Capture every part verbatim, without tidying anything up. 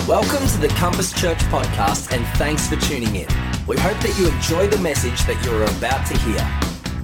Welcome to the Compass Church podcast, and thanks for tuning in. We hope that you enjoy the message that you're about to hear.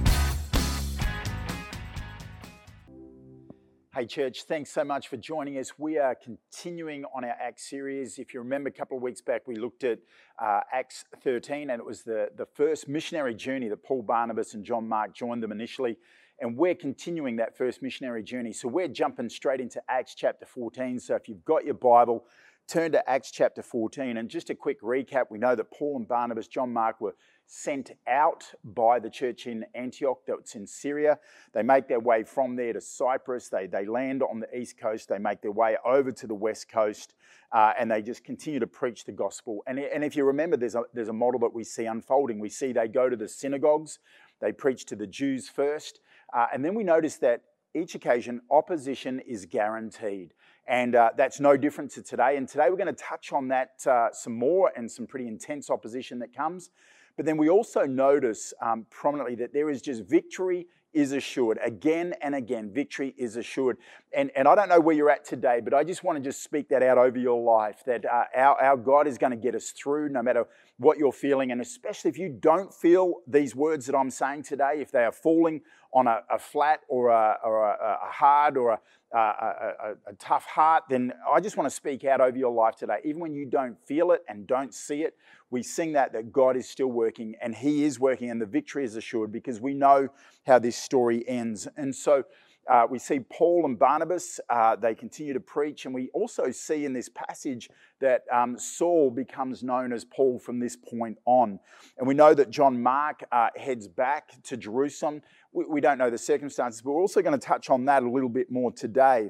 Hey church, thanks so much for joining us. We are continuing on our Acts series. If you remember, a couple of weeks back we looked at uh, Acts thirteen, and it was the, the first missionary journey that Paul, Barnabas and John Mark joined them initially. And we're continuing that first missionary journey. So we're jumping straight into Acts chapter fourteen. So if you've got your Bible, turn to Acts chapter fourteen. And just a quick recap, we know that Paul and Barnabas, John Mark were sent out by the church in Antioch that's in Syria. They make their way from there to Cyprus. They, they land on the east coast. They make their way over to the west coast, uh, and they just continue to preach the gospel. And, and if you remember, there's a, there's a model that we see unfolding. We see they go to the synagogues. They preach to the Jews first. Uh, and then we notice that each occasion, opposition is guaranteed. And uh, that's no different to today. And today we're going to touch on that uh, some more, and some pretty intense opposition that comes. But then we also notice um, prominently that there is just victory is assured. Again and again, victory is assured. And, and I don't know where you're at today, but I just want to just speak that out over your life, that uh, our, our God is going to get us through no matter what you're feeling. And especially if you don't feel these words that I'm saying today, if they are falling on a, a flat or a, or a, a hard or a, a, a, a tough heart, then I just want to speak out over your life today. Even when you don't feel it and don't see it, we sing that, that God is still working, and He is working, and the victory is assured, because we know how this story ends. And so uh, we see Paul and Barnabas, uh, they continue to preach, and we also see in this passage that um, Saul becomes known as Paul from this point on. And we know that John Mark uh, heads back to Jerusalem. We, we don't know the circumstances, but we're also going to touch on that a little bit more today.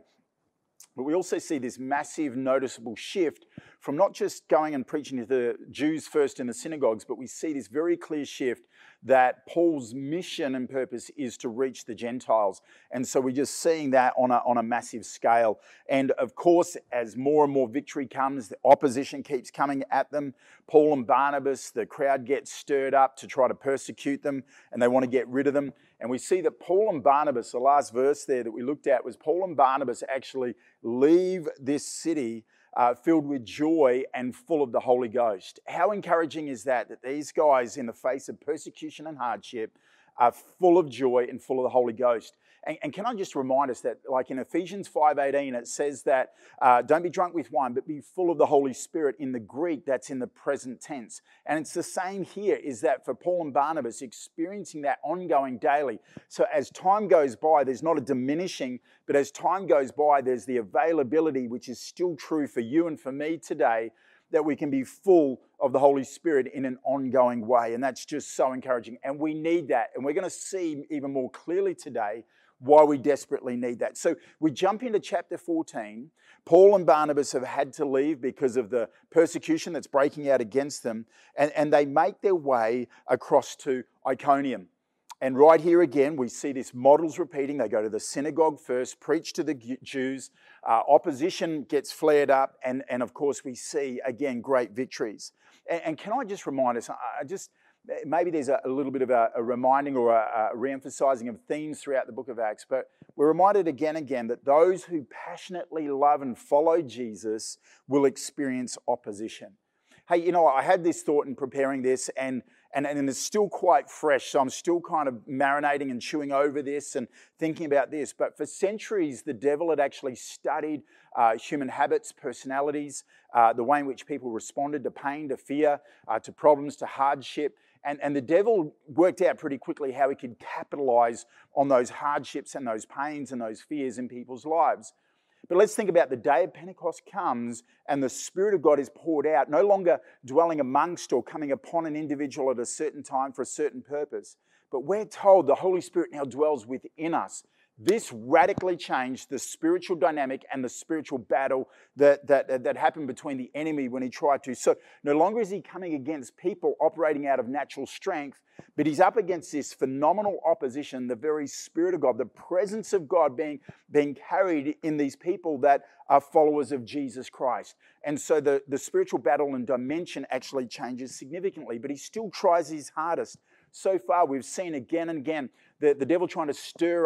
But we also see this massive, noticeable shift from not just going and preaching to the Jews first in the synagogues, but we see this very clear shift that Paul's mission and purpose is to reach the Gentiles. And so we're just seeing that on a, on a massive scale. And of course, as more and more victory comes, the opposition keeps coming at them. Paul and Barnabas, the crowd gets stirred up to try to persecute them, and they want to get rid of them. And we see that Paul and Barnabas, the last verse there that we looked at, was Paul and Barnabas actually leave this city uh, filled with joy and full of the Holy Ghost. How encouraging is that, that these guys, in the face of persecution and hardship, are full of joy and full of the Holy Ghost? And, and can I just remind us that, like in Ephesians five eighteen, it says that uh, don't be drunk with wine, but be full of the Holy Spirit. In the Greek, that's in the present tense. And it's the same here, is that for Paul and Barnabas, experiencing that ongoing daily. So as time goes by, there's not a diminishing, but as time goes by, there's the availability, which is still true for you and for me today, that we can be full of the Holy Spirit in an ongoing way. And that's just so encouraging. And we need that. And we're going to see even more clearly today why we desperately need that. So we jump into chapter fourteen. Paul and Barnabas have had to leave because of the persecution that's breaking out against them. And, and they make their way across to Iconium. And right here again, we see this models repeating. They go to the synagogue first, preach to the Jews. Uh, opposition gets flared up. And, and of course, we see, again, great victories. And, and can I just remind us, I just... Maybe there's a, a little bit of a, a reminding or a, a re-emphasizing of themes throughout the book of Acts, but we're reminded again and again that those who passionately love and follow Jesus will experience opposition. Hey, you know, I had this thought in preparing this, and, and, and it's still quite fresh, so I'm still kind of marinating and chewing over this and thinking about this. But for centuries, the devil had actually studied uh, human habits, personalities, uh, the way in which people responded to pain, to fear, uh, to problems, to hardship. And, and the devil worked out pretty quickly how he could capitalize on those hardships and those pains and those fears in people's lives. But let's think about the day of Pentecost comes and the Spirit of God is poured out, no longer dwelling amongst or coming upon an individual at a certain time for a certain purpose. But we're told the Holy Spirit now dwells within us. This radically changed the spiritual dynamic and the spiritual battle that, that, that happened between the enemy when he tried to. So no longer is he coming against people operating out of natural strength, but he's up against this phenomenal opposition, the very Spirit of God, the presence of God being, being carried in these people that are followers of Jesus Christ. And so the, the spiritual battle and dimension actually changes significantly, but he still tries his hardest. So far, we've seen again and again the, the devil trying to stir up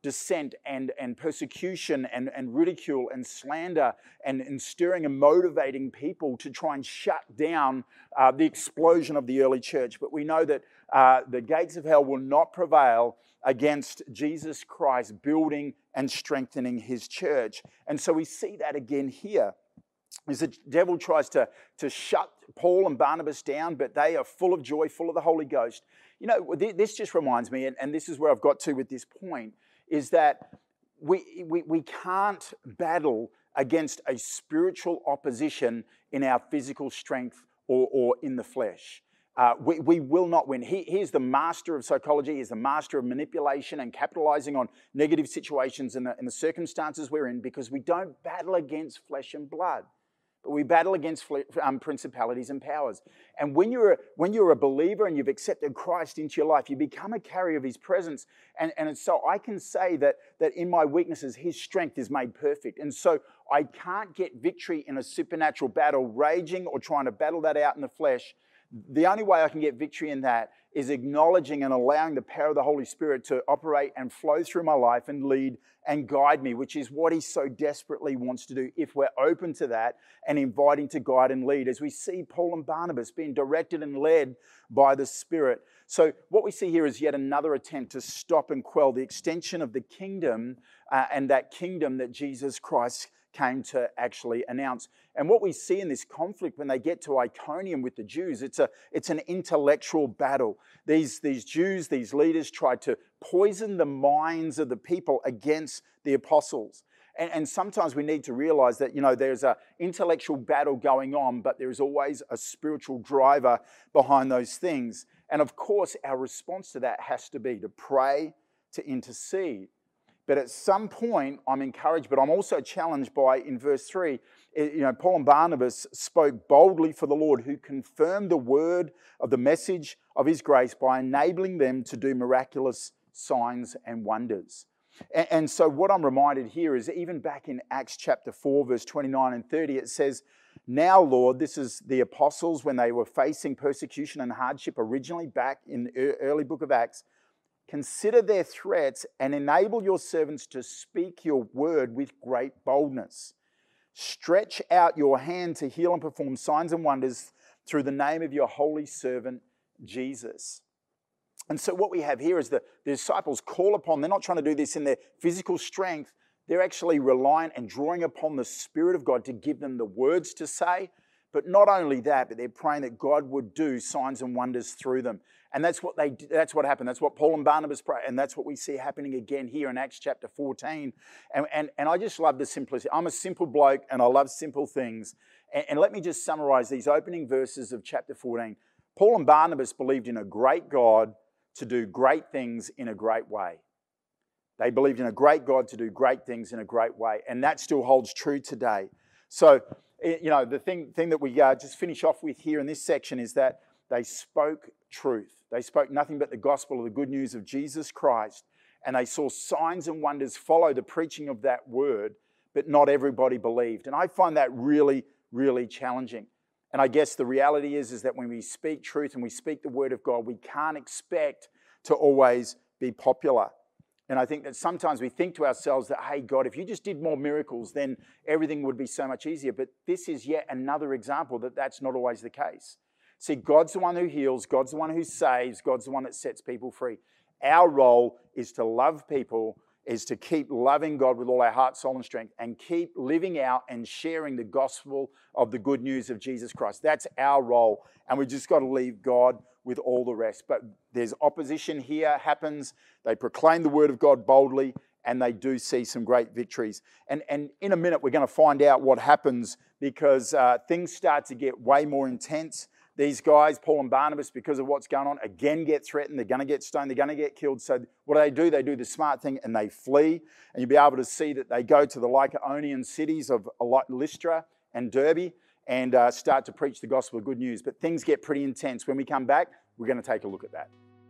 dissent and, and persecution and, and ridicule and slander and, and stirring and motivating people to try and shut down uh, the explosion of the early church. But we know that uh, the gates of hell will not prevail against Jesus Christ building and strengthening his church. And so we see that again here. As the devil tries to, to shut Paul and Barnabas down, but they are full of joy, full of the Holy Ghost. You know, this just reminds me, and, and this is where I've got to with this point, is that we, we, we can't battle against a spiritual opposition in our physical strength or, or in the flesh. Uh, we, we will not win. He, he is the master of psychology. He's the master of manipulation and capitalizing on negative situations and the, and the circumstances we're in, because we don't battle against flesh and blood, but we battle against um, principalities and powers. And when you're, a, when you're a believer and you've accepted Christ into your life, you become a carrier of his presence. And, and so I can say that, that in my weaknesses, his strength is made perfect. And so I can't get victory in a supernatural battle, raging or trying to battle that out in the flesh. The only way I can get victory in that is acknowledging and allowing the power of the Holy Spirit to operate and flow through my life and lead and guide me, which is what he so desperately wants to do if we're open to that and inviting to guide and lead, as we see Paul and Barnabas being directed and led by the Spirit. So what we see here is yet another attempt to stop and quell the extension of the kingdom uh, and that kingdom that Jesus Christ came to actually announce. And what we see in this conflict when they get to Iconium with the Jews, it's a it's an intellectual battle. These, these Jews, these leaders tried to poison the minds of the people against the apostles. And, and sometimes we need to realize that, you know, there's an intellectual battle going on, but there is always a spiritual driver behind those things. And of course, our response to that has to be to pray, to intercede. But at some point, I'm encouraged, but I'm also challenged by, in verse three, you know, Paul and Barnabas spoke boldly for the Lord, who confirmed the word of the message of his grace by enabling them to do miraculous signs and wonders. And, and so what I'm reminded here is, even back in Acts chapter four, verse twenty-nine and thirty, it says, "Now, Lord," this is the apostles when they were facing persecution and hardship originally back in the early book of Acts, "consider their threats and enable your servants to speak your word with great boldness. Stretch out your hand to heal and perform signs and wonders through the name of your holy servant, Jesus." And so what we have here is the, the disciples call upon, they're not trying to do this in their physical strength, they're actually reliant and drawing upon the Spirit of God to give them the words to say. But not only that, but they're praying that God would do signs and wonders through them. And that's what they that's what happened. That's what Paul and Barnabas pray. And that's what we see happening again here in Acts chapter fourteen. And, and, and I just love the simplicity. I'm a simple bloke and I love simple things. And, and let me just summarize these opening verses of chapter fourteen. Paul and Barnabas believed in a great God to do great things in a great way. They believed in a great God to do great things in a great way. And that still holds true today. So, you know, the thing, thing that we uh, just finish off with here in this section is that they spoke truth. They spoke nothing but the gospel of the good news of Jesus Christ, and they saw signs and wonders follow the preaching of that word, but not everybody believed. And I find that really, really challenging. And I guess the reality is, is that when we speak truth and we speak the word of God, we can't expect to always be popular. And I think that sometimes we think to ourselves that, hey, God, if you just did more miracles, then everything would be so much easier. But this is yet another example that that's not always the case. See, God's the one who heals. God's the one who saves. God's the one that sets people free. Our role is to love people, is to keep loving God with all our heart, soul, and strength, and keep living out and sharing the gospel of the good news of Jesus Christ. That's our role. And we just got to leave God with all the rest. But there's opposition here happens. They proclaim the word of God boldly, and they do see some great victories. And, and in a minute, we're going to find out what happens, because uh, things start to get way more intense. These guys, Paul and Barnabas, because of what's going on, again get threatened. They're going to get stoned. They're going to get killed. So what do they do? They do the smart thing and they flee. And you'll be able to see that they go to the Lycaonian cities of Lystra and Derbe and uh, start to preach the gospel of good news. But things get pretty intense. When we come back, we're going to take a look at that.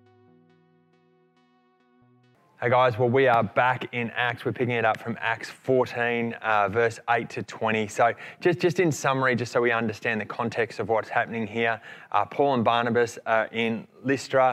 Hey guys, well we are back in Acts. We're picking it up from Acts fourteen, uh, verse eight to twenty. So just, just in summary, just so we understand the context of what's happening here, uh, Paul and Barnabas are in Lystra,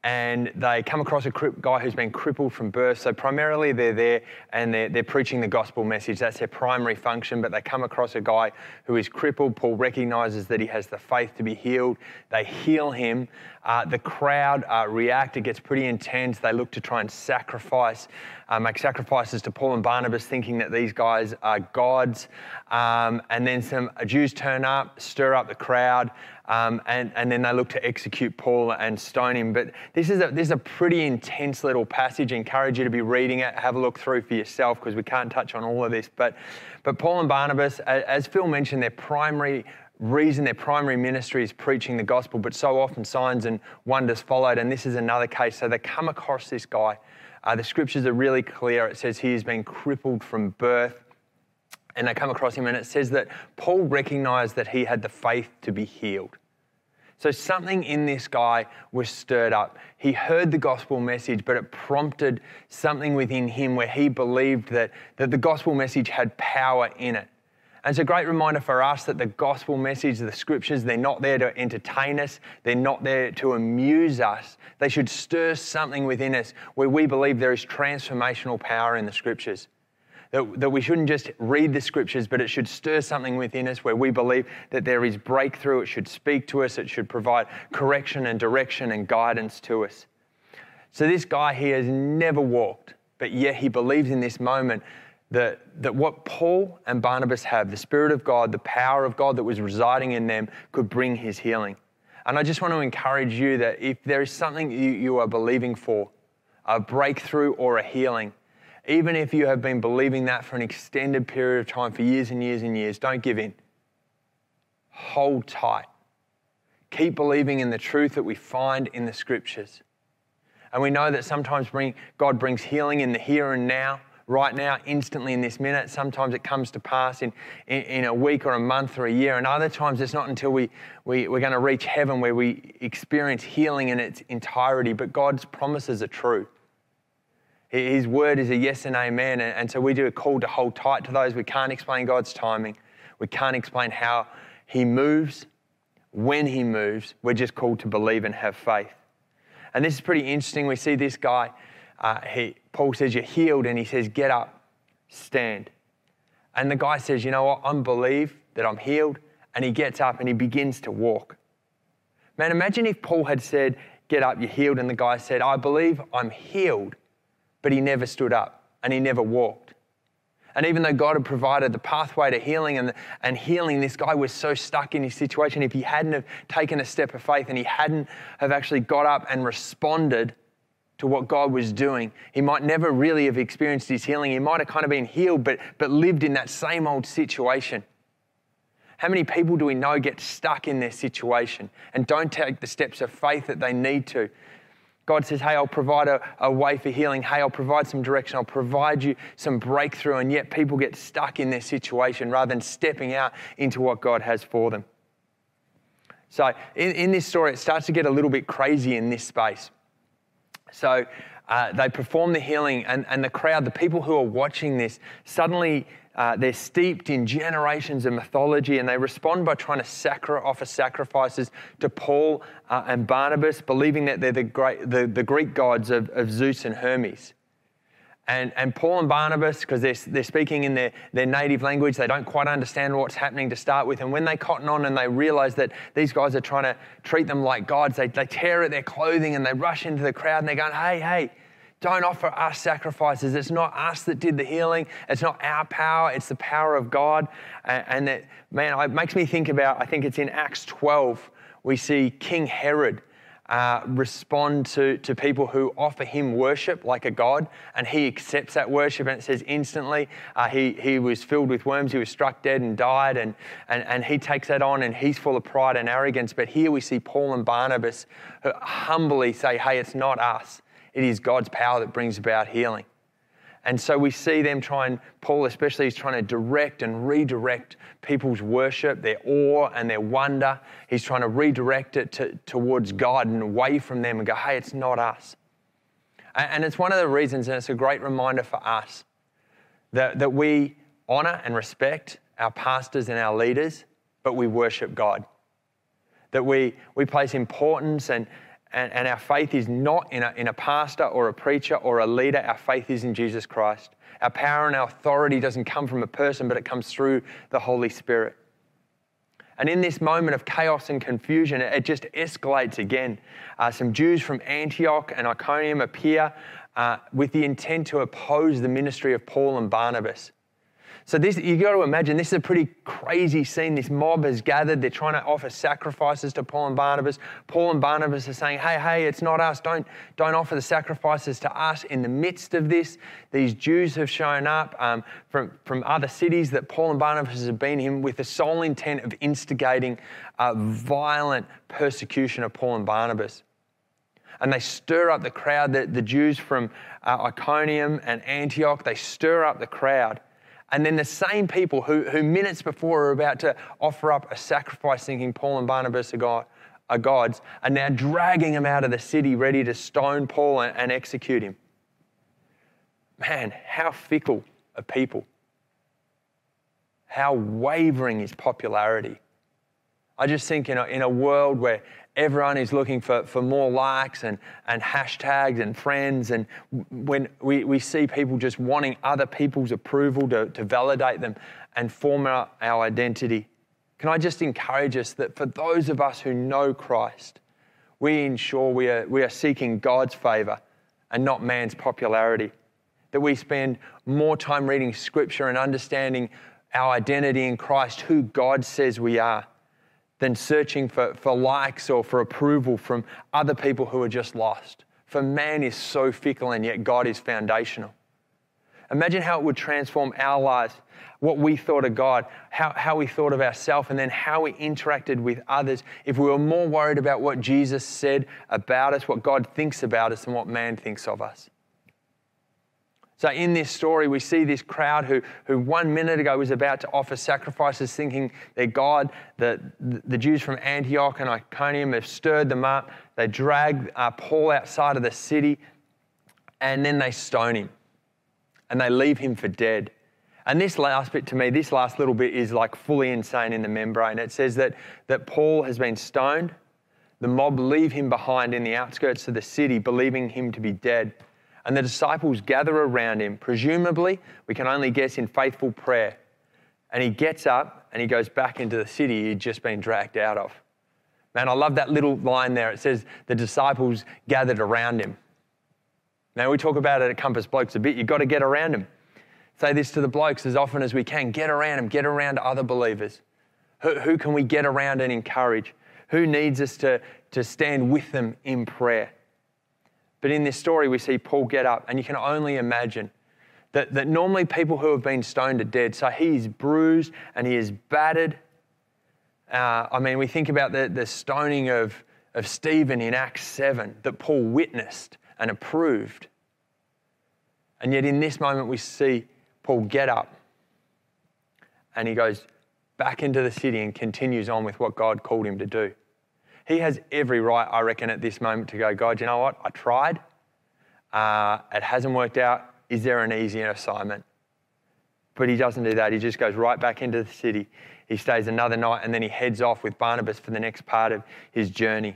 and they come across a guy who's been crippled from birth. So primarily they're there and they're, they're preaching the gospel message. That's their primary function, but they come across a guy who is crippled. Paul recognises that he has the faith to be healed. They heal him. Uh, the crowd uh, react. It gets pretty intense. They look to try and sacrifice, uh, make sacrifices to Paul and Barnabas, thinking that these guys are gods. Um, and then some Jews turn up, stir up the crowd, um, and, and then they look to execute Paul and stone him. But this is a, this is a pretty intense little passage. I encourage you to be reading it, have a look through for yourself, because we can't touch on all of this. But, but Paul and Barnabas, as Phil mentioned, their primary reason, their primary ministry is preaching the gospel, but so often signs and wonders followed, and this is another case. So they come across this guy. Uh, the scriptures are really clear. It says he has been crippled from birth, and they come across him, and it says that Paul recognized that he had the faith to be healed. So something in this guy was stirred up. He heard the gospel message, but it prompted something within him where he believed that, that the gospel message had power in it. And it's a great reminder for us that the gospel message, the scriptures, they're not there to entertain us. They're not there to amuse us. They should stir something within us where we believe there is transformational power in the scriptures. That, that we shouldn't just read the scriptures, but it should stir something within us where we believe that there is breakthrough. It should speak to us. It should provide correction and direction and guidance to us. So this guy, he has never walked, but yet he believes in this moment that, that what Paul and Barnabas have, the Spirit of God, the power of God that was residing in them, could bring his healing. And I just want to encourage you that if there is something you, you are believing for, a breakthrough or a healing, even if you have been believing that for an extended period of time, for years and years and years, don't give in. Hold tight. Keep believing in the truth that we find in the scriptures. And we know that sometimes bring, God brings healing in the here and now, right now, instantly in this minute. Sometimes it comes to pass in, in, in a week or a month or a year. And other times it's not until we, we, we're going to reach heaven where we experience healing in its entirety. But God's promises are true. His word is a yes and amen. And so we do a call to hold tight to those. We can't explain God's timing. We can't explain how he moves, when he moves. We're just called to believe and have faith. And this is pretty interesting. We see this guy, uh, he, Paul says, you're healed. And he says, get up, stand. And the guy says, you know what? I believe that I'm healed. And he gets up and he begins to walk. Man, imagine if Paul had said, get up, you're healed. And the guy said, I believe I'm healed. But he never stood up and he never walked. And even though God had provided the pathway to healing and, and healing, this guy was so stuck in his situation. If he hadn't have taken a step of faith and he hadn't have actually got up and responded to what God was doing, he might never really have experienced his healing. He might have kind of been healed, but, but lived in that same old situation. How many people do we know get stuck in their situation and don't take the steps of faith that they need to? God says, hey, I'll provide a, a way for healing. Hey, I'll provide some direction. I'll provide you some breakthrough. And yet people get stuck in their situation rather than stepping out into what God has for them. So in, in this story, it starts to get a little bit crazy in this space. So uh, they perform the healing and, and the crowd, the people who are watching this, suddenly Uh, they're steeped in generations of mythology, and they respond by trying to sacri- offer sacrifices to Paul uh, and Barnabas, believing that they're the, great, the, the Greek gods of, of Zeus and Hermes. And, and Paul and Barnabas, because they're, they're speaking in their, their native language, they don't quite understand what's happening to start with. And when they cotton on and they realize that these guys are trying to treat them like gods, they, they tear at their clothing and they rush into the crowd and they're going, hey, hey, don't offer us sacrifices. It's not us that did the healing. It's not our power. It's the power of God. And, and that, man, it makes me think about, I think it's in Acts twelve, we see King Herod uh, respond to, to people who offer him worship like a god, and he accepts that worship, and it says instantly uh, he, he was filled with worms, he was struck dead and died, and, and, and he takes that on, and he's full of pride and arrogance. But here we see Paul and Barnabas who humbly say, hey, it's not us. It is God's power that brings about healing. And so we see them try and, Paul especially is trying to direct and redirect people's worship, their awe and their wonder. He's trying to redirect it to, towards God and away from them and go, hey, it's not us. And, and it's one of the reasons, and it's a great reminder for us, that, that we honour and respect our pastors and our leaders, but we worship God. That we, we place importance and And, and our faith is not in a, in a pastor or a preacher or a leader. Our faith is in Jesus Christ. Our power and our authority doesn't come from a person, but it comes through the Holy Spirit. And in this moment of chaos and confusion, it just escalates again. Uh, some Jews from Antioch and Iconium appear uh, with the intent to oppose the ministry of Paul and Barnabas. So this, you got to imagine, this is a pretty crazy scene. This mob has gathered. They're trying to offer sacrifices to Paul and Barnabas. Paul and Barnabas are saying, hey, hey, it's not us. Don't, don't offer the sacrifices to us. In the midst of this, these Jews have shown up um, from, from other cities that Paul and Barnabas have been in with the sole intent of instigating a violent persecution of Paul and Barnabas. And they stir up the crowd. The, the Jews from uh, Iconium and Antioch, they stir up the crowd. And then the same people who, who minutes before are about to offer up a sacrifice thinking Paul and Barnabas are, God, are gods, are now dragging them out of the city ready to stone Paul and, and execute him. Man, how fickle are people. How wavering is popularity. I just think in a, in a world where everyone is looking for, for more likes and, and hashtags and friends, and when we, we see people just wanting other people's approval to, to validate them and form our, our identity, can I just encourage us that for those of us who know Christ, we ensure we are, we are seeking God's favour and not man's popularity, that we spend more time reading Scripture and understanding our identity in Christ, who God says we are, than searching for, for likes or for approval from other people who are just lost. For man is so fickle and yet God is foundational. Imagine how it would transform our lives, what we thought of God, how, how we thought of ourselves, and then how we interacted with others if we were more worried about what Jesus said about us, what God thinks about us, than what man thinks of us. So in this story, we see this crowd who, who one minute ago was about to offer sacrifices thinking they're God. The, the Jews from Antioch and Iconium have stirred them up. They drag uh, Paul outside of the city, and then they stone him. And they leave him for dead. And this last bit to me, this last little bit is like fully insane in the membrane. It says that, that Paul has been stoned. The mob leave him behind in the outskirts of the city, believing him to be dead. And the disciples gather around him, presumably, we can only guess, in faithful prayer. And he gets up and he goes back into the city he'd just been dragged out of. Man, I love that little line there. It says the disciples gathered around him. Now, we talk about it at Compass Blokes a bit. You've got to get around him. Say this to the blokes as often as we can. Get around him. Get around other believers. Who, who can we get around and encourage? Who needs us to, to stand with them in prayer? But in this story, we see Paul get up, and you can only imagine that, that normally people who have been stoned are dead. So he is bruised and he is battered. Uh, I mean, we think about the, the stoning of, of Stephen in Acts seven that Paul witnessed and approved. And yet in this moment, we see Paul get up and he goes back into the city and continues on with what God called him to do. He has every right, I reckon, at this moment to go, God, you know what? I tried. Uh, it hasn't worked out. Is there an easier assignment? But he doesn't do that. He just goes right back into the city. He stays another night and then he heads off with Barnabas for the next part of his journey.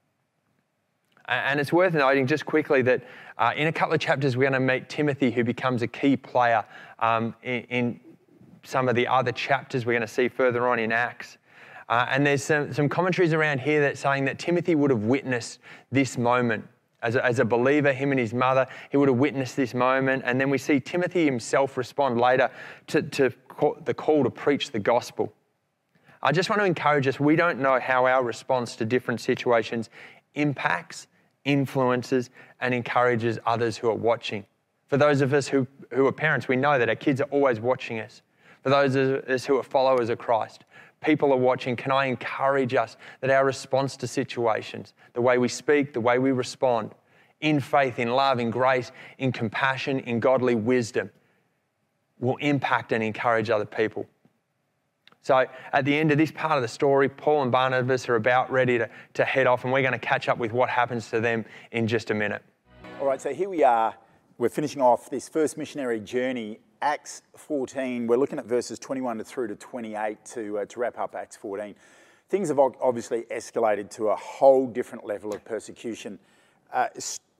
And it's worth noting just quickly that uh, in a couple of chapters, we're going to meet Timothy, who becomes a key player um, in, in some of the other chapters we're going to see further on in Acts. Uh, and there's some, some commentaries around here that's saying that Timothy would have witnessed this moment. As a, as a believer, him and his mother, he would have witnessed this moment. And then we see Timothy himself respond later to, to call, the call to preach the gospel. I just want to encourage us, we don't know how our response to different situations impacts, influences, and encourages others who are watching. For those of us who, who are parents, we know that our kids are always watching us. For those of us who are followers of Christ, people are watching. Can I encourage us that our response to situations, the way we speak, the way we respond, in faith, in love, in grace, in compassion, in godly wisdom, will impact and encourage other people? So at the end of this part of the story, Paul and Barnabas are about ready to, to head off, and we're going to catch up with what happens to them in just a minute. All right, so here we are. We're finishing off this first missionary journey, Acts fourteen. We're looking at verses twenty-one to through to twenty-eight to, uh, to wrap up Acts fourteen. things have obviously escalated to a whole different level of persecution. Uh,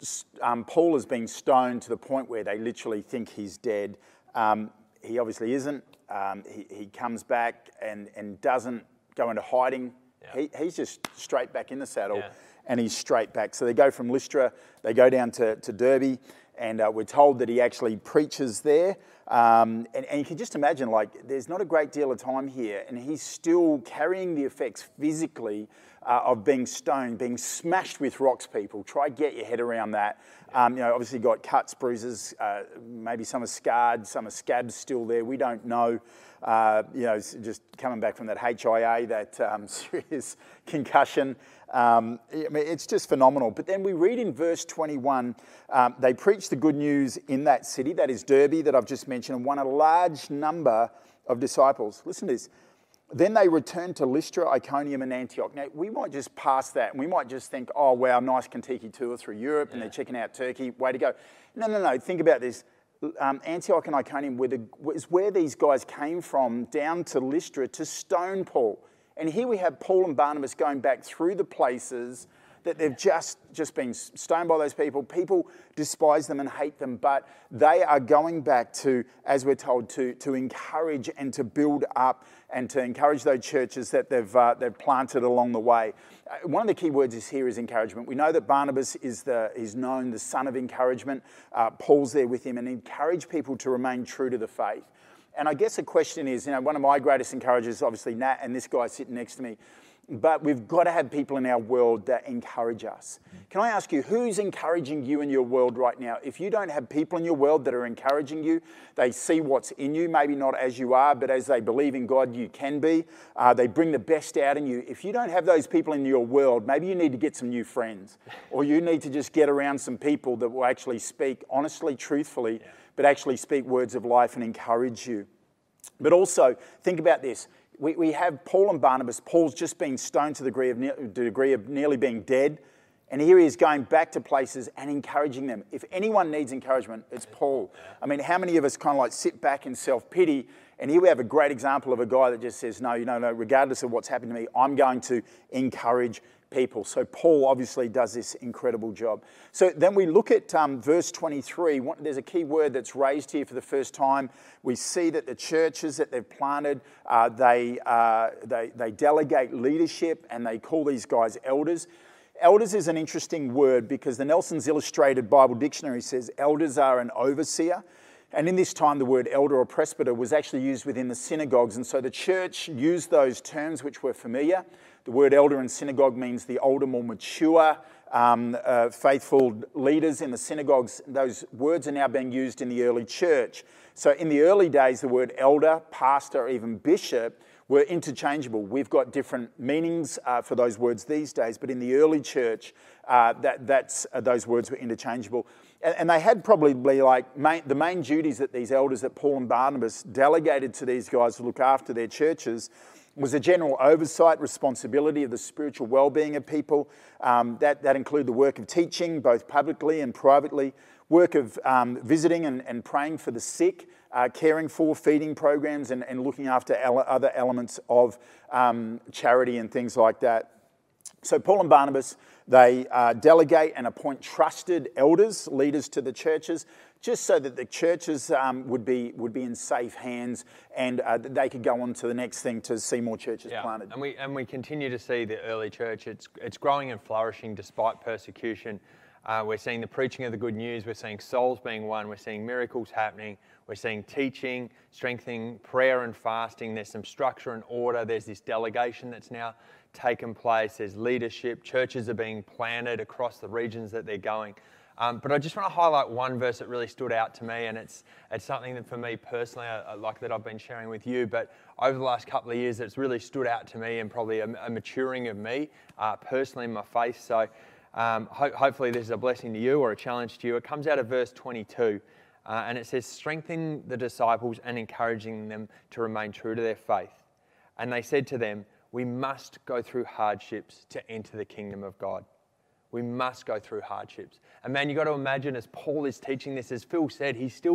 um, Paul has been stoned to the point where they literally think he's dead. Um, he obviously isn't. Um, he, he comes back and, and doesn't go into hiding. Yeah. He, he's just straight back in the saddle, yeah. and he's straight back. So they go from Lystra, they go down to, to Derbe, and uh, we're told that he actually preaches there. Um, and, and you can just imagine, like, there's not a great deal of time here, and he's still carrying the effects physically uh, of being stoned, being smashed with rocks, people. Try get your head around that. Um, you know, obviously got cuts, bruises, uh, maybe some are scarred, some are scabs still there. We don't know. Uh, you know, just coming back from that H I A, that um, serious concussion. Um, I mean, it's just phenomenal. But then we read in verse twenty-one, um, they preached the good news in that city, that is Derbe, that I've just mentioned, and won a large number of disciples. Listen to this. Then they returned to Lystra, Iconium, and Antioch. Now, we might just pass that, and we might just think, oh, wow, nice Kentucky tour through Europe, yeah. and they're checking out Turkey, way to go. No, no, no, think about this. Um, Antioch and Iconium were the, was where these guys came from, down to Lystra to stone Paul. And here we have Paul and Barnabas going back through the places that they've just, just been stoned by those people. People despise them and hate them, but they are going back to, as we're told, to, to encourage and to build up and to encourage those churches that they've, uh, they've planted along the way. Uh, one of the key words is here is encouragement. We know that Barnabas is, the, is known the son of encouragement. Uh, Paul's there with him, and encourage people to remain true to the faith. And I guess the question is, you know, one of my greatest encouragers is obviously Nat, and this guy sitting next to me. But we've got to have people in our world that encourage us. Can I ask you, who's encouraging you in your world right now? If you don't have people in your world that are encouraging you, they see what's in you, maybe not as you are, but as they believe in God, you can be. Uh, they bring the best out in you. If you don't have those people in your world, maybe you need to get some new friends, or you need to just get around some people that will actually speak honestly, truthfully, yeah. but actually speak words of life and encourage you. But also, think about this. We, we have Paul and Barnabas. Paul's just been stoned to the degree of, ne- degree of nearly being dead. And here he is going back to places and encouraging them. If anyone needs encouragement, it's Paul. I mean, how many of us kind of like sit back in self-pity? And here we have a great example of a guy that just says, no, you know, no, regardless of what's happened to me, I'm going to encourage people. So Paul obviously does this incredible job. So then we look at um, verse twenty-three. There's a key word that's raised here for the first time. We see that the churches that they've planted, uh, they, uh, they, they delegate leadership and they call these guys elders. Elders is an interesting word because the Nelson's Illustrated Bible Dictionary says elders are an overseer. And in this time, the word elder or presbyter was actually used within the synagogues. And so the church used those terms which were familiar. The word elder in synagogue means the older, more mature, um, uh, faithful leaders in the synagogues. Those words are now being used in the early church. So in the early days, the word elder, pastor, or even bishop were interchangeable. We've got different meanings uh, for those words these days, but in the early church, uh, that, that's, uh, those words were interchangeable. And, and they had probably like main, the main duties that these elders that Paul and Barnabas delegated to these guys to look after their churches was a general oversight, responsibility of the spiritual well-being of people. Um, that, that included the work of teaching, both publicly and privately, work of um, visiting and, and praying for the sick, uh, caring for, feeding programs, and, and looking after ele- other elements of um, charity and things like that. So Paul and Barnabas, they uh, delegate and appoint trusted elders, leaders to the churches, just so that the churches um, would be would be in safe hands and uh, they could go on to the next thing to see more churches yeah. planted. And we and we continue to see the early church. It's it's growing and flourishing despite persecution. Uh, we're seeing the preaching of the good news. We're seeing souls being won. We're seeing miracles happening. We're seeing teaching, strengthening, prayer and fasting. There's some structure and order. There's this delegation that's now taken place. There's leadership. Churches are being planted across the regions that they're going. Um, but I just want to highlight one verse that really stood out to me, and it's it's something that for me personally, I, I like that I've been sharing with you, but over the last couple of years, it's really stood out to me and probably a, a maturing of me uh, personally in my faith. So um, ho- hopefully this is a blessing to you or a challenge to you. It comes out of verse twenty-two, uh, and it says, strengthening the disciples and encouraging them to remain true to their faith. And they said to them, we must go through hardships to enter the kingdom of God. We must go through hardships. And man, you've got to imagine as Paul is teaching this, as Phil said, he's still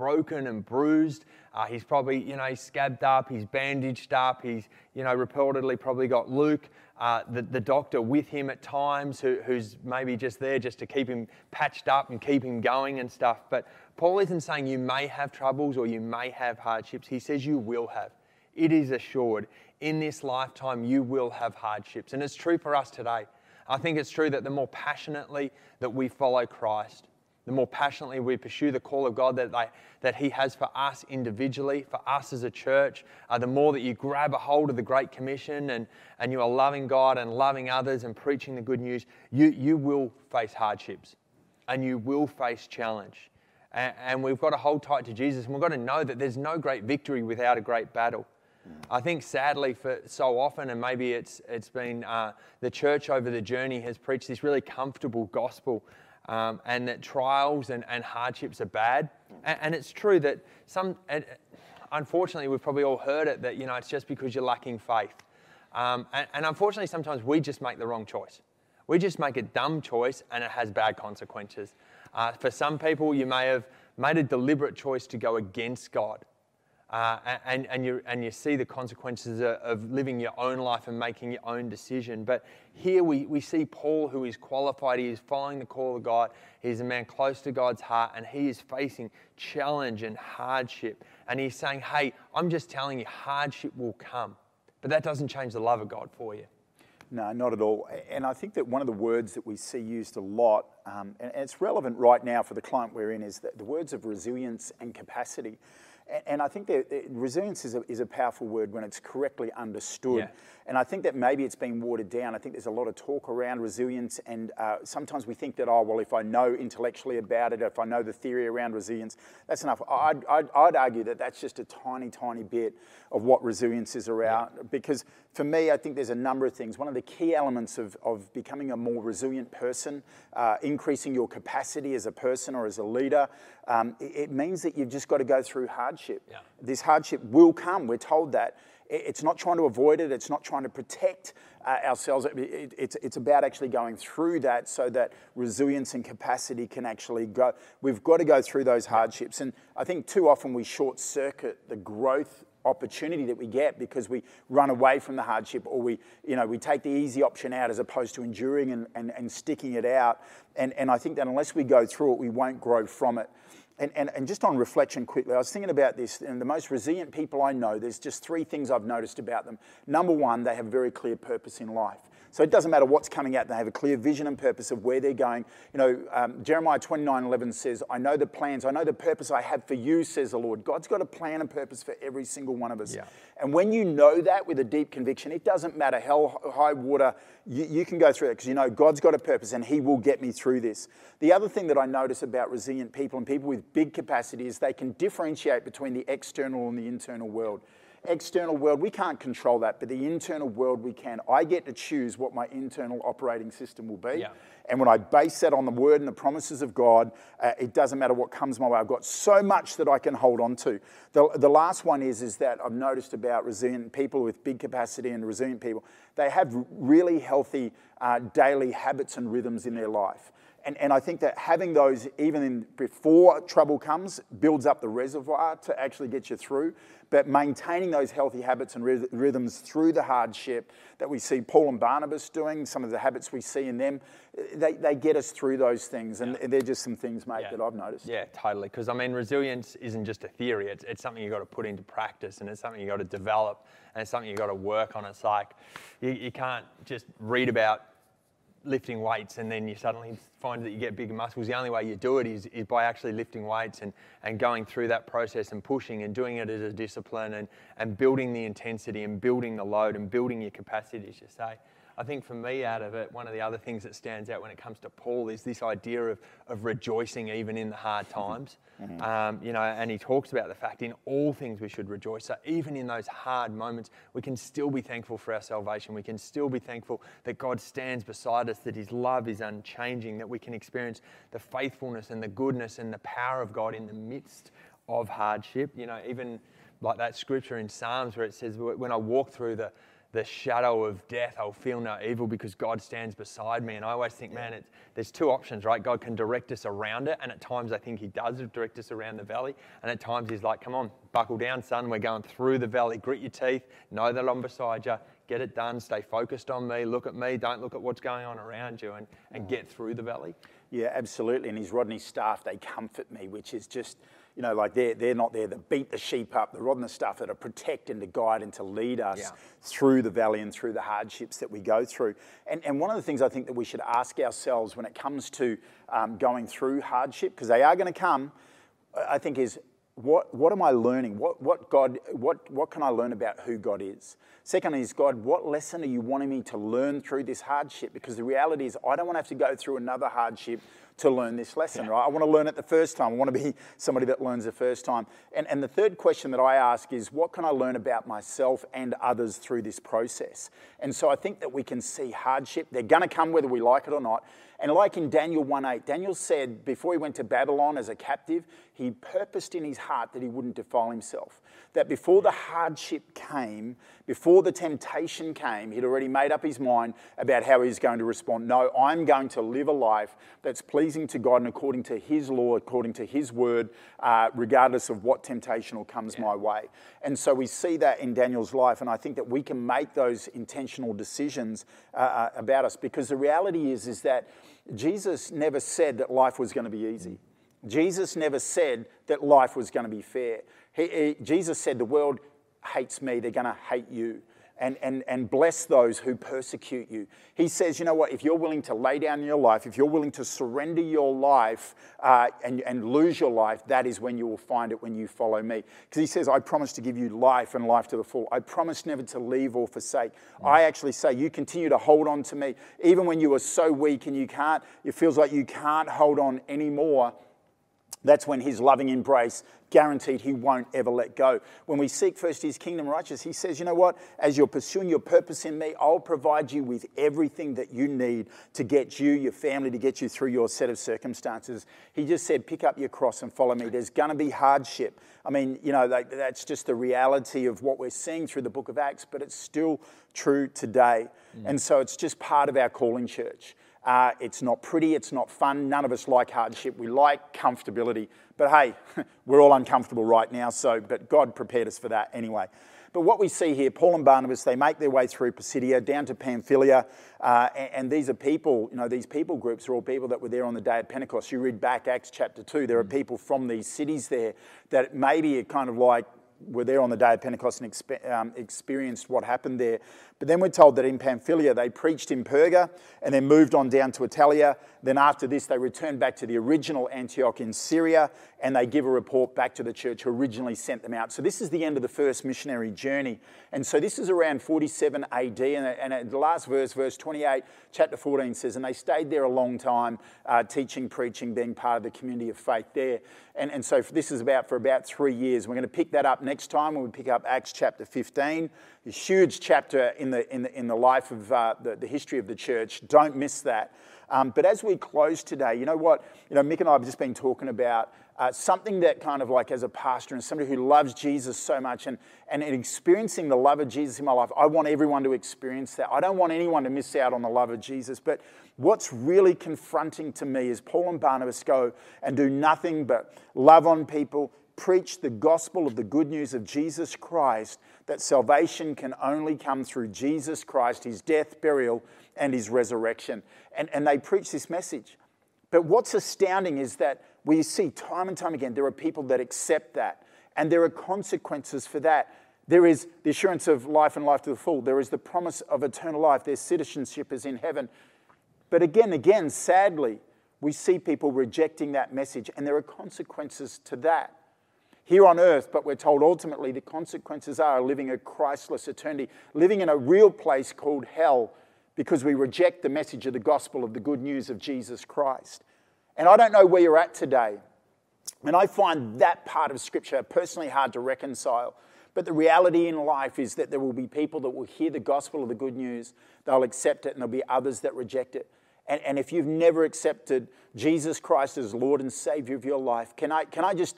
broken and bruised. Uh, he's probably, you know, he's scabbed up, he's bandaged up, he's, you know, reportedly probably got Luke, uh, the, the doctor with him at times, who, who's maybe just there just to keep him patched up and keep him going and stuff. But Paul isn't saying you may have troubles or you may have hardships. He says you will have. It is assured. In this lifetime, you will have hardships. And it's true for us today. I think it's true that the more passionately that we follow Christ, the more passionately we pursue the call of God that they, that He has for us individually, for us as a church, uh, the more that you grab a hold of the Great Commission and, and you are loving God and loving others and preaching the good news, you, you will face hardships and you will face challenge. And, and we've got to hold tight to Jesus, and we've got to know that there's no great victory without a great battle. I think sadly for so often, and maybe it's it's been uh, the church over the journey has preached this really comfortable gospel, um, and that trials and, and hardships are bad. And, and it's true that some, and unfortunately we've probably all heard it, that, you know, it's just because you're lacking faith. Um, and, and unfortunately sometimes we just make the wrong choice. We just make a dumb choice and it has bad consequences. Uh, for some people, you may have made a deliberate choice to go against God. Uh, and, and, you, and you see the consequences of, of living your own life and making your own decision. But here we, we see Paul, who is qualified. He is following the call of God. He's a man close to God's heart, and he is facing challenge and hardship. And he's saying, hey, I'm just telling you, hardship will come. But that doesn't change the love of God for you. No, not at all. And I think that one of the words that we see used a lot, um, and it's relevant right now for the client we're in, is that the words of resilience and capacity. And I think that resilience is a, is a powerful word when it's correctly understood. Yeah. And I think that maybe it's been watered down. I think there's a lot of talk around resilience, and uh, sometimes we think that, oh, well, if I know intellectually about it, if I know the theory around resilience, that's enough. I'd, I'd, I'd argue that that's just a tiny, tiny bit of what resilience is around. Yeah. Because for me, I think there's a number of things. One of the key elements of, of becoming a more resilient person, uh, increasing your capacity as a person or as a leader, um, it, it means that you've just got to go through hardship. Yeah. This hardship will come. We're told that. It's not trying to avoid it. It's not trying to protect uh, ourselves. It, it, it's, it's about actually going through that so that resilience and capacity can actually go. We've got to go through those hardships. And I think too often we short circuit the growth opportunity that we get because we run away from the hardship, or we, you know, we take the easy option out as opposed to enduring and, and, and sticking it out. And, and I think that unless we go through it, we won't grow from it. And, and, and just on reflection quickly, I was thinking about this, and the most resilient people I know, there's just three things I've noticed about them. Number one, they have a very clear purpose in life. So it doesn't matter what's coming at them. They have a clear vision and purpose of where they're going. You know, um, Jeremiah twenty-nine eleven says, I know the plans, I know the purpose I have for you, says the Lord. God's got a plan and purpose for every single one of us. Yeah. And when you know that with a deep conviction, it doesn't matter hell, high water, you, you can go through it because you know God's got a purpose and He will get me through this. The other thing that I notice about resilient people and people with big capacity is they can differentiate between the external and the internal world. External world, we can't control that, but the internal world we can. I get to choose what my internal operating system will be. Yeah. And when I base that on the word and the promises of God, uh, it doesn't matter what comes my way. I've got so much that I can hold on to. The, the last one is, is that I've noticed about resilient people with big capacity and resilient people, they have really healthy uh, daily habits and rhythms in their life. And, and I think that having those, even in, before trouble comes, builds up the reservoir to actually get you through. But maintaining those healthy habits and rhythms through the hardship that we see Paul and Barnabas doing, some of the habits we see in them, they, they get us through those things. And yeah. they're just some things, mate, yeah. that I've noticed. Yeah, totally. Because, I mean, resilience isn't just a theory. It's, it's something you've got to put into practice, and it's something you've got to develop, and it's something you've got to work on. It's like you, you can't just read about lifting weights and then you suddenly find that you get bigger muscles. The only way you do it is, is by actually lifting weights and, and going through that process and pushing and doing it as a discipline and, and building the intensity and building the load and building your capacity, as you say. I think for me, out of it, one of the other things that stands out when it comes to Paul is this idea of, of rejoicing even in the hard times. Mm-hmm. Um, you know, and he talks about the fact in all things we should rejoice. So even in those hard moments, we can still be thankful for our salvation. We can still be thankful that God stands beside us, that His love is unchanging, that we can experience the faithfulness and the goodness and the power of God in the midst of hardship. You know, even like that scripture in Psalms where it says, when I walk through the the shadow of death, I'll feel no evil because God stands beside me. And I always think, man, it's, there's two options, right? God can direct us around it. And at times I think he does direct us around the valley. And at times he's like, come on, buckle down, son. We're going through the valley. Grit your teeth. Know that I'm beside you. Get it done. Stay focused on me. Look at me. Don't look at what's going on around you, and, and get through the valley. Yeah, absolutely. And his rod and his staff, they comfort me, which is just, you know, like they're, they're not there to beat the sheep up. The rod and the staff are to protect and to guide and to lead us yeah. through the valley and through the hardships that we go through. And, and one of the things I think that we should ask ourselves when it comes to um, going through hardship, because they are going to come, I think is, what what am I learning? What what God what what can I learn about who God is? Secondly is, God, what lesson are you wanting me to learn through this hardship? Because the reality is I don't want to have to go through another hardship to learn this lesson, yeah. right? I want to learn it the first time. I want to be somebody that learns the first time. And and the third question that I ask is, what can I learn about myself and others through this process? And so I think that we can see hardship. They're going to come whether we like it or not. And like in Daniel one eight, Daniel said before he went to Babylon as a captive, he purposed in his heart that he wouldn't defile himself. That before the hardship came, before the temptation came, he'd already made up his mind about how he was going to respond. No, I'm going to live a life that's pleasing to God and according to his law, according to his word, uh, regardless of what temptation comes yeah. my way. And so we see that in Daniel's life, and I think that we can make those intentional decisions uh, about us, because the reality is, is that Jesus never said that life was going to be easy. Jesus never said that life was going to be fair. He, he, Jesus said the world hates me, they're going to hate you. And, and, and bless those who persecute you. He says, you know what, if you're willing to lay down your life, if you're willing to surrender your life uh, and, and lose your life, that is when you will find it, when you follow me. Because he says, I promise to give you life and life to the full. I promise never to leave or forsake. Mm. I actually say, you continue to hold on to me. Even when you are so weak and you can't, it feels like you can't hold on anymore. That's when his loving embrace, guaranteed he won't ever let go. When we seek first his kingdom righteous, he says, you know what? As you're pursuing your purpose in me, I'll provide you with everything that you need to get you, your family, to get you through your set of circumstances. He just said, pick up your cross and follow me. There's going to be hardship. I mean, you know, like, that's just the reality of what we're seeing through the book of Acts, but it's still true today. Mm. And so it's just part of our calling, church. Uh, it's not pretty, it's not fun. None of us like hardship. We like comfortability. But hey, we're all uncomfortable right now, so, but God prepared us for that anyway. But what we see here, Paul and Barnabas, they make their way through Pisidia down to Pamphylia, uh, and, and these are people, you know, these people groups are all people that were there on the day of Pentecost. You read back Acts chapter two, there are people from these cities there that maybe are kind of like, were there on the day of Pentecost and expe- um, experienced what happened there. But then we're told that in Pamphylia, they preached in Perga and then moved on down to Italia. Then after this, they returned back to the original Antioch in Syria, and they give a report back to the church who originally sent them out. So this is the end of the first missionary journey. And so this is around forty-seven A D, and, and the last verse, verse twenty-eight, chapter fourteen says, and they stayed there a long time, uh, teaching, preaching, being part of the community of faith there. And, and so this is about for about three years. We're going to pick that up next time when we pick up Acts chapter fifteen, a huge chapter in the in the in the life of uh, the, the history of the church. Don't miss that. Um, but as we close today, you know what? You know, Mick and I have just been talking about uh, something that kind of like as a pastor and somebody who loves Jesus so much and, and experiencing the love of Jesus in my life, I want everyone to experience that. I don't want anyone to miss out on the love of Jesus. But what's really confronting to me is Paul and Barnabas go and do nothing but love on people, preach the gospel of the good news of Jesus Christ, that salvation can only come through Jesus Christ, his death, burial, and his resurrection. And, and they preach this message. But what's astounding is that we see time and time again, there are people that accept that. And there are consequences for that. There is the assurance of life and life to the full. There is the promise of eternal life. Their citizenship is in heaven. But again, again, sadly, we see people rejecting that message. And there are consequences to that. Here on earth, but we're told ultimately the consequences are living a Christless eternity, living in a real place called hell because we reject the message of the gospel of the good news of Jesus Christ. And I don't know where you're at today, and I find that part of Scripture personally hard to reconcile. But the reality in life is that there will be people that will hear the gospel of the good news, they'll accept it, and there'll be others that reject it. And, and if you've never accepted Jesus Christ as Lord and Savior of your life, can I, can I just...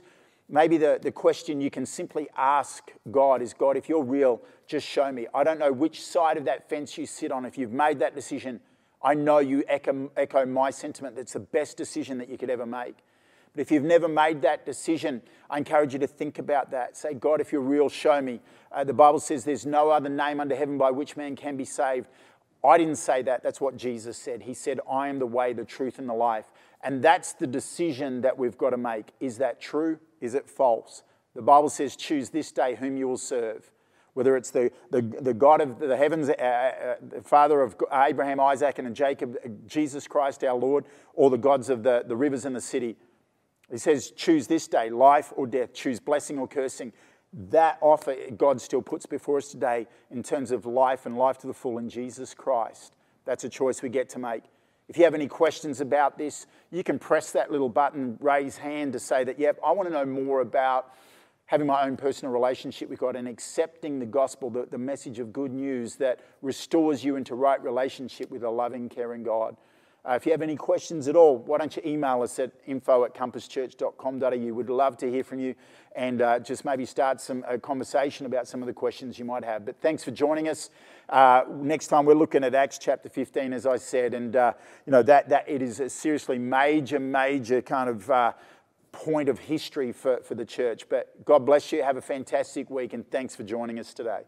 maybe the, the question you can simply ask God is, God, if you're real, just show me. I don't know which side of that fence you sit on. If you've made that decision, I know you echo, echo my sentiment. That's the best decision that you could ever make. But if you've never made that decision, I encourage you to think about that. Say, God, if you're real, show me. Uh, the Bible says there's no other name under heaven by which man can be saved. I didn't say that. That's what Jesus said. He said, I am the way, the truth, and the life. And that's the decision that we've got to make. Is that true? Is it false? The Bible says, choose this day whom you will serve. Whether it's the, the, the God of the heavens, uh, uh, the Father of Abraham, Isaac, and Jacob, Jesus Christ our Lord, or the gods of the, the rivers and the city. He says, choose this day, life or death, choose blessing or cursing. That offer God still puts before us today in terms of life and life to the full in Jesus Christ. That's a choice we get to make. If you have any questions about this, you can press that little button, raise hand to say that, yep, I want to know more about having my own personal relationship with God and accepting the gospel, the, the message of good news that restores you into right relationship with a loving, caring God. Uh, if you have any questions at all, why don't you email us at info at compass church dot com dot a u. We'd love to hear from you and uh, just maybe start some a conversation about some of the questions you might have. But thanks for joining us. Uh, next time we're looking at Acts chapter fifteen, as I said, and uh, you know that that it is a seriously major, major kind of uh, point of history for, for the church. But God bless you. Have a fantastic week, and thanks for joining us today.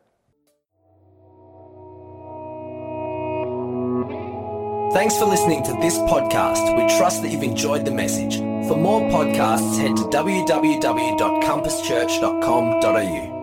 Thanks for listening to this podcast. We trust that you've enjoyed the message. For more podcasts, head to w w w dot compass church dot com dot a u.